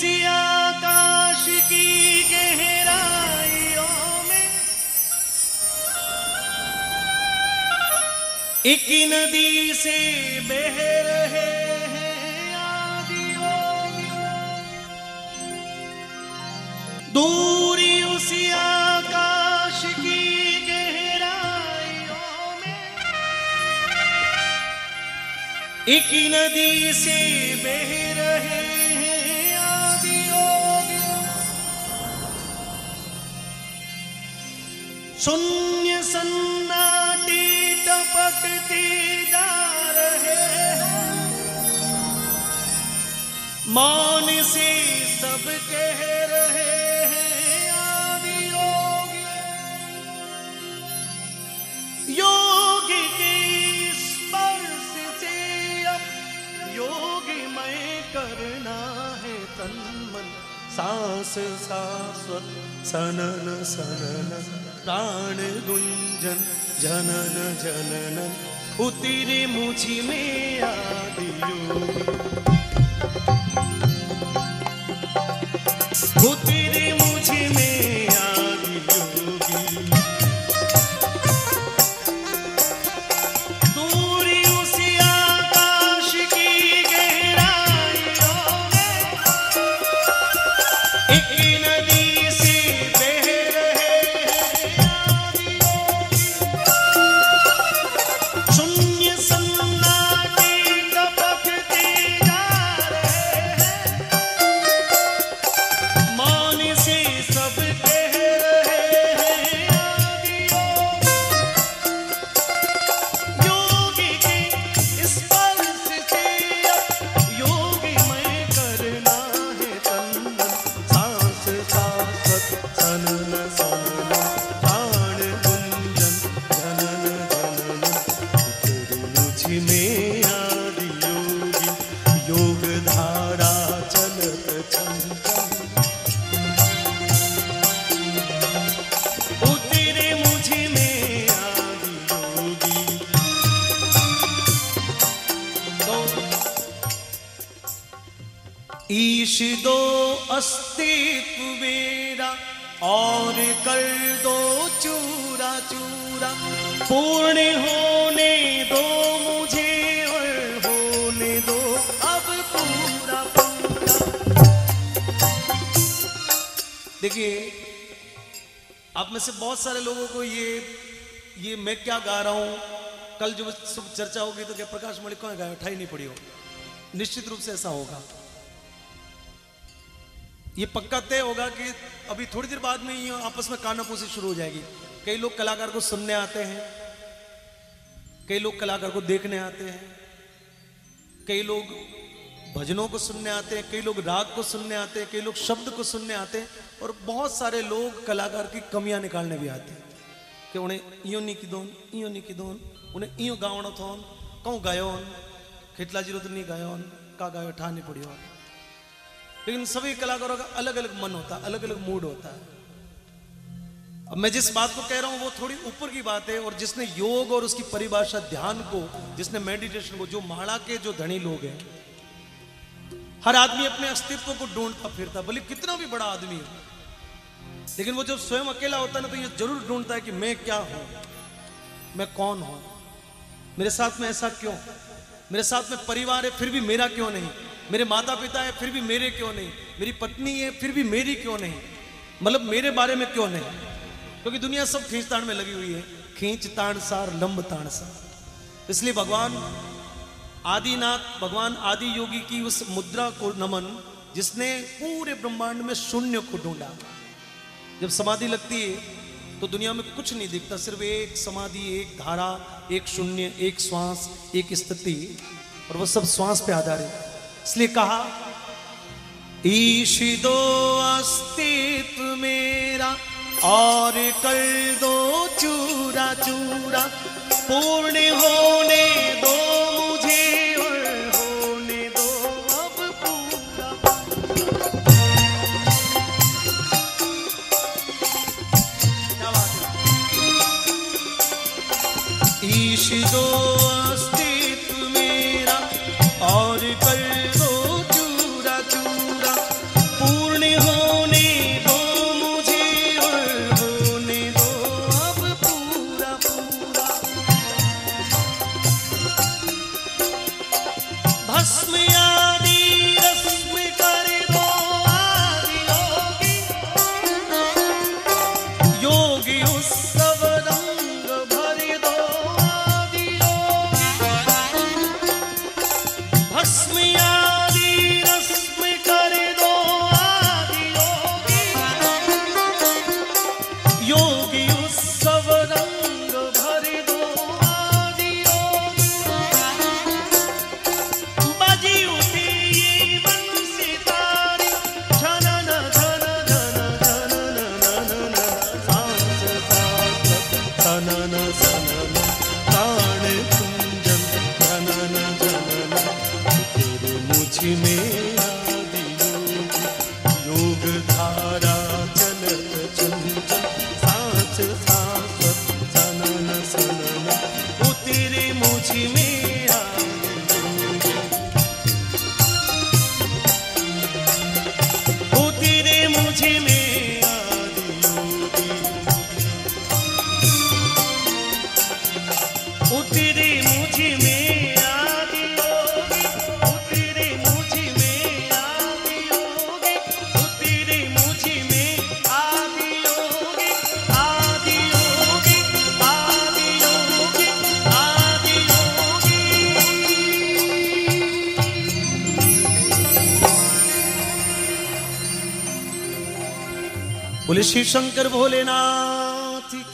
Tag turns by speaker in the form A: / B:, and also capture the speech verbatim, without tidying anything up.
A: उसी आकाश की गहराइयों में एक नदी से बह रहे हैं आदियों दूरी उसी आकाश की गहराइयों में एक नदी से बह रहे हैं आदियों शून्य सन्नाटी टपकते जा रहे हैं मौन से सब कह रहे हैं आदि योगी योगी के स्पर्श से अब योगीमय करना है तन मन सांस शाश्वत सनन सनन प्राण गुंजन जनन जनन उतरे मुझी में आदि योगी उतरे मुझी में आदि योगी दूरी उसी आकाश की गहराइयों में एक नदी से बह रहे हैं आदि योगी शून्य सन्नाटे टपकते जा रहे हैं मौन से सब कह रहे हैं आदि योगी के स्पर्श से अब योगीमय करना है तन मन सांस शाश्वत सनन सनन प्राण गुंजन जनन जनन उतरे मुझी में आदि योगी योग धारा चलत चंचल उतरे मुझी में आदि योगी तो ईश दो अस्तित्व मेरा और कर दो चूरा चूरा पूर्ण होने दो मुझे और होने दो अब पूरा पूरा देखिए आप में से बहुत सारे लोगों को ये ये मैं क्या गा रहा हूं कल जो सब चर्चा होगी तो क्या प्रकाश मलिक कौन गाया उठाई नहीं पड़ी हो निश्चित रूप से ऐसा होगा ये पक्का तय होगा कि अभी थोड़ी देर बाद में ये आपस में कानाफूसी शुरू हो जाएगी कई लोग कलाकार को सुनने आते हैं कई लोग कलाकार को देखने आते हैं कई लोग भजनों को सुनने आते हैं कई लोग राग को सुनने आते हैं कई लोग शब्द को सुनने आते हैं और बहुत सारे लोग कलाकार की कमियां निकालने भी आते हैं कि उन्हें इो नहीं की दोन इो नहीं की दोन उन्हें इो गावणो थोन कहूँ गायो खिटला जीरो तो नहीं गायो का गायो ठा नहीं पड़ी हो लेकिन सभी कलाकारों का अलग अलग मन होता है अलग अलग मूड होता है अब मैं जिस बात को कह रहा हूं वो थोड़ी ऊपर की बात है और जिसने योग और उसकी परिभाषा ध्यान को जिसने मेडिटेशन को जो माड़ा के जो धनी लोग हैं हर आदमी अपने अस्तित्व को ढूंढता फिरता भले कितना भी बड़ा आदमी हो लेकिन वो जब स्वयं अकेला होता है ना तो ये जरूर ढूंढता है कि मैं क्या हूं मैं कौन हूं मेरे साथ में ऐसा क्यों मेरे साथ में परिवार है फिर भी मेरा क्यों नहीं मेरे माता पिता है फिर भी मेरे क्यों नहीं मेरी पत्नी है फिर भी मेरी क्यों नहीं मतलब मेरे बारे में क्यों नहीं क्योंकि दुनिया सब खींचतान में लगी हुई है खींच ताण सार लंब ताण सार इसलिए भगवान आदिनाथ भगवान आदि योगी की उस मुद्रा को नमन जिसने पूरे ब्रह्मांड में शून्य को ढूंढा जब समाधि लगती है तो दुनिया में कुछ नहीं दिखता सिर्फ एक समाधि एक धारा एक शून्य एक श्वास एक स्थिति और वो सब श्वास पे आधारित इसलिए कहा ईश दो अस्तित्व मेरा और कर दो चूरा चूरा पूर्ण होने दो मुझे और होने दो अब पूरा क्या बात है ईश दो अस्तित्व मेरा और कर बोले शिव शंकर भोलेनाथ